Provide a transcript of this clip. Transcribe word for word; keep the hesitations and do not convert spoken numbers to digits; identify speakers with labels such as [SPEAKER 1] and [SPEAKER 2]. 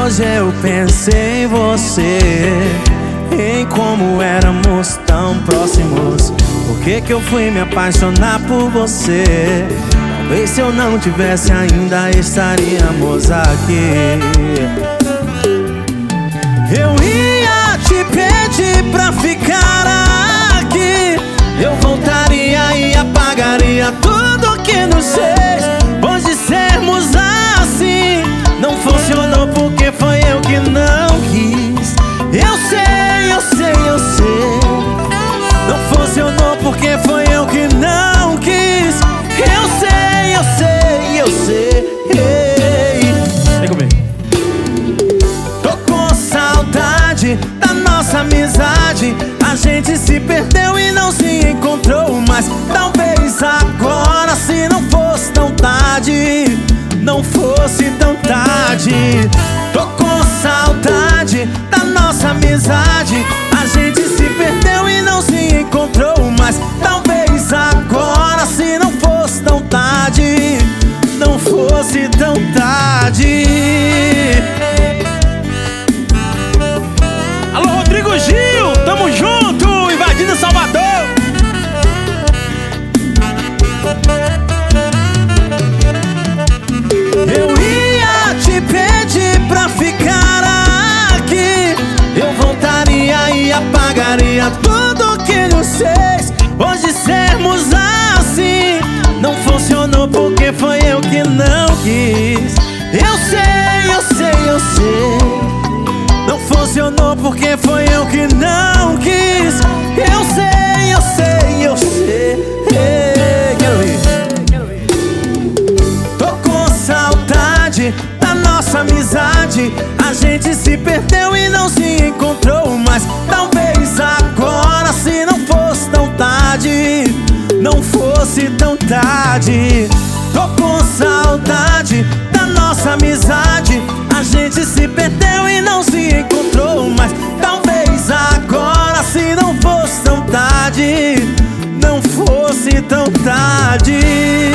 [SPEAKER 1] hoje eu pensei em você, em como éramos tão próximos. Por que que eu fui me apaixonar por você? Talvez se eu não tivesse ainda estaríamos aqui. Eu ia te pedir pra ficar aqui, eu voltaria e apagaria tudo que nos fez. Hoje sermos assim não funcionou porque foi eu que não quis. Eu sei, eu sei, eu sei. Não funcionou porque foi eu que não quis. Eu sei, eu sei, eu sei. Vem comigo. Tô com saudade da nossa amizade. A gente se perdeu e não se encontrou mais. Talvez agora, se não fosse tão tarde, não fosse tão tarde. Tô com saudade da nossa amizade. A gente se perdeu e não se encontrou mais. Talvez agora, se não fosse tão tarde, não fosse tão tarde.
[SPEAKER 2] Alô, Rodrigo Gil, tamo junto, invadindo Salvador.
[SPEAKER 1] Eu ia te pedir pra ficar aqui, eu voltaria e apagaria tudo que nos fez. Hoje sermos assim não funcionou porque foi eu que não quis. Eu sei, eu sei, eu sei. Não funcionou porque foi eu que não quis. Eu sei, eu sei, eu sei. Quero ir. Tô com saudade da nossa amizade. A gente se perdeu e não se encontrou mais. Talvez agora, se não fosse tão tarde, não fosse tão tarde. Tô com saudade da nossa amizade. A gente se perdeu e não se encontrou mais. Talvez agora, se não fosse tão tarde, não fosse tão tarde.